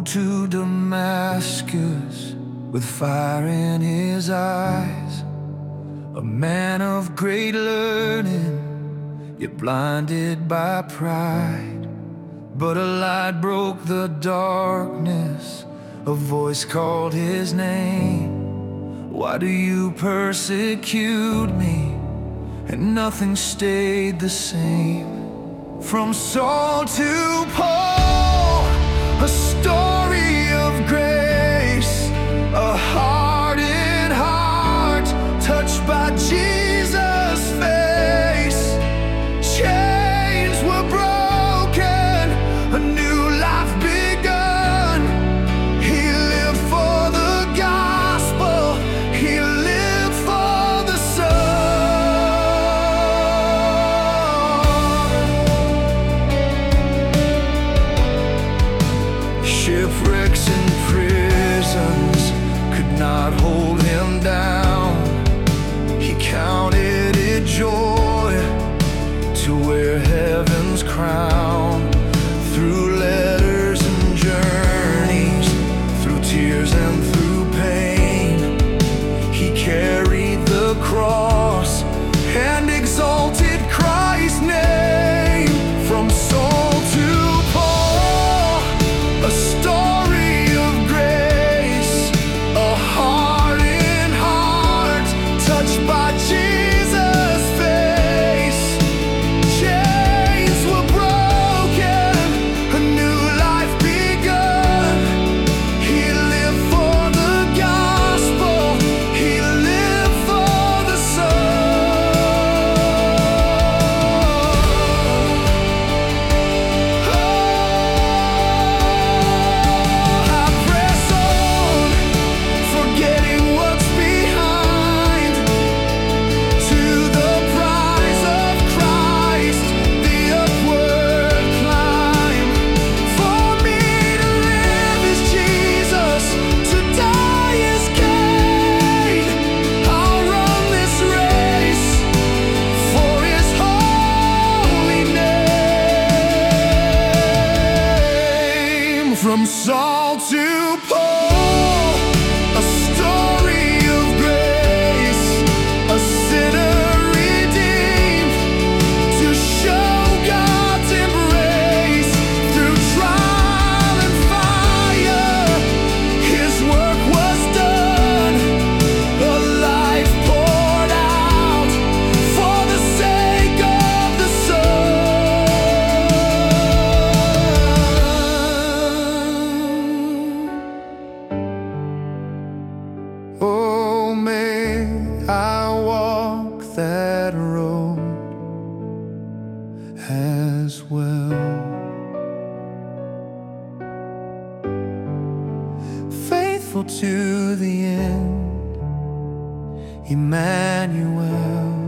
road to Damascus with fire in his eyes, a man of great learning, yet blinded by pride. But a light broke the darkness, a voice called his name. Why do you persecute me? And nothing stayed the same. From Saul to Paul, a story of grace, a hardened heart touched by Jesus' face. Chains were broken, a new life begun. He lived for the gospel, he lived for the Son. Shipwrecks and prisons could not hold him down. He counted it joy to wear heaven's crown. Through letters and journeys, through tears and through pain, he carried the cross and exalted Christ's name. From Saul to Paul, a story of grace, a hardened heart touched by Jesus' face. Chains were broken, a new life begun. He lived for the gospel, he lived for the Son. I press on, forgetting what's behind, to the prize of Christ, the upward climb. For me to live is Jesus, to die is gain. I'll run this race for his holy name. From Saul to Paul, a story of grace, a sinner redeemed, to show God's embrace. Through trial and fire, his work was done, a life poured out for the sake of the Son. Oh, may I walk that road as well, faithful to the end, Emmanuel.